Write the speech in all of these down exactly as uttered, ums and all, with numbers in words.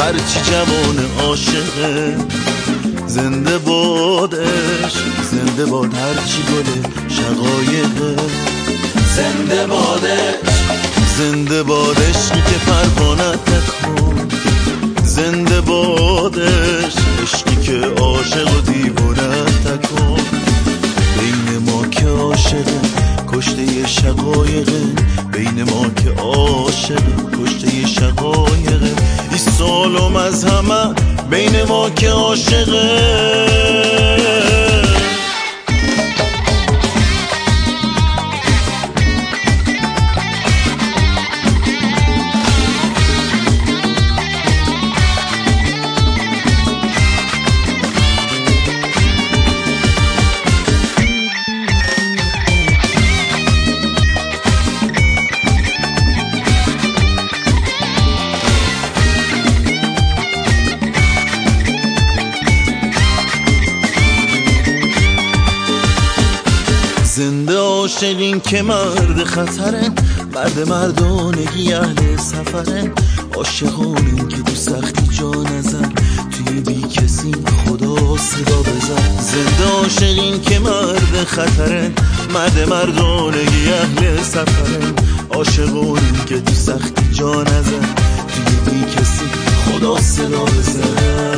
هرچی جوان عاشقه. زنده بادش زنده باد هرچی گل شقایقه. زنده بادش زنده بادش که پروانت نکن. زنده بادش عشقی که عاشق و دیوانت نکن. بین ما که عاشقه کشته شقایقه. بین ما که عاشقه کشته شقایقه. ای سالم از همه بین ما که عاشقه. زنده عاشقین که مرد خطرن. مرد مردانگی اهل سفرن. عاشقانین که تو سختی جا نزن. توی بی کسی خدا صدا بزن. زنده عاشقین که مرد خطرن. مرد مردانگی اهل سفرن. عاشقانین که تو سختی جا نزن. توی بی کسی خدا صدا بزن.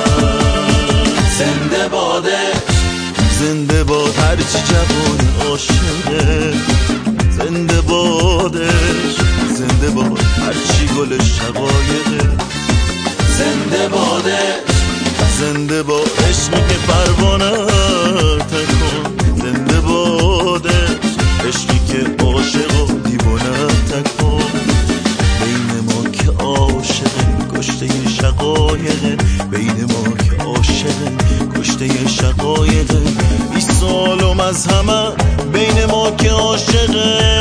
زنده بادش زنده باد هرچی جوان عاشقه. زنده بادش زنده باد هرچی گل شقایقه. زنده بادش زنده باد عشقی که پروانت نکن. زنده بادش عشقی که عاشق و دیوانت نکن. بین ما که عاشقه کشته شقایقه. بین ما که عاشقه کشته شقایقه. ای سالم از همه بین ما که عاشقه.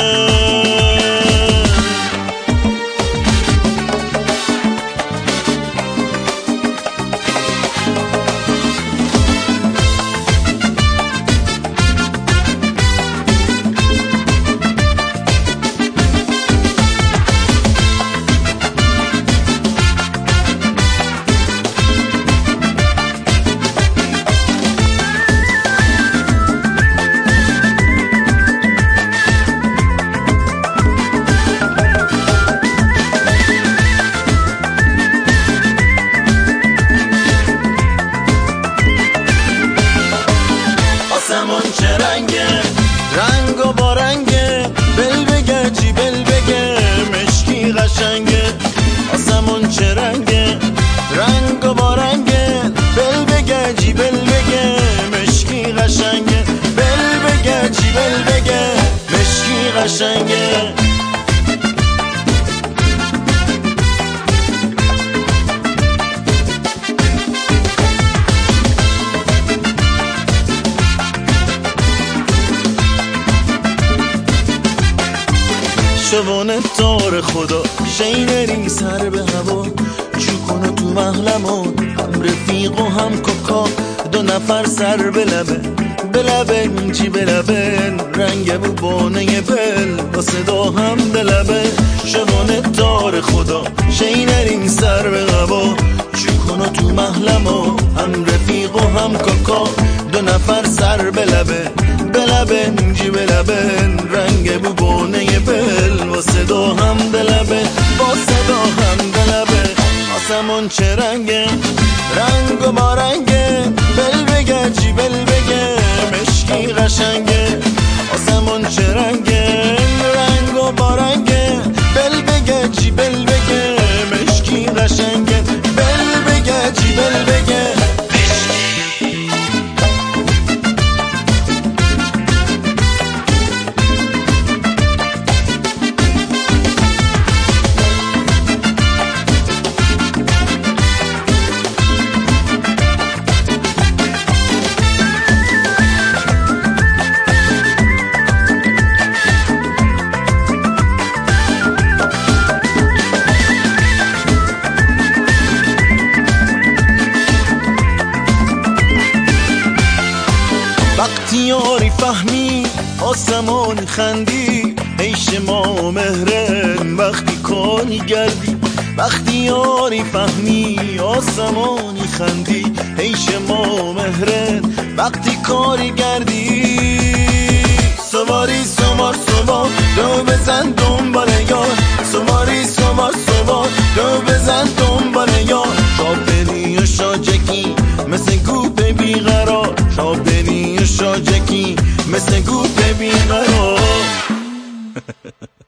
آسمون چه رنگه؟ رنگ و با رنگه. بل بگه جی بل بگه مشکی قشنگه. آسمون چه رنگه؟ رنگ و با رنگه. بل بگه جی بل بگه مشکی قشنگه. بل بگه جی بل بگه مشکی قشنگه. شوانه تار خدا شینری سر به هوا. چو کنه تو محلمون هم رفیق و هم کاکا. دو نفر سر به لبه به لبه چی به لبه. رنگ بو بانه بل با صدا هم دلبه. شوانه تار خدا شینری سر به هوا. چو کنه تو محلمون هم رفیق و هم کاکا. دو نفر سر به لبه به لبه جی به لبه. رنگ بو بانه بل با صدا هم دلبه. با صدا هم دلبه. آسمون چه رنگه؟ رنگ و با رنگه. بل بگه جی بل بگه مشکی قشنگه. آسمون چه رنگه؟ رنگ و با رنگه. بل بگه جی بل بگه مشکی قشنگه. بل بگه جی بل بگه یاری فهمی آسمان خندی. عیش ما مهرن وقتی کنی گردی. وقتی یاری فهمی آسمانی خندی عیش ما مهرن وقتی کاری گردی سواری سوار سوار دو بزن دنبال یار سواری سوار سوار دو بزن دنبال یار شاپنی و شاجکی مثل گوپ بیقرار شاپنی و شاجکی مثل گوپ بیقرار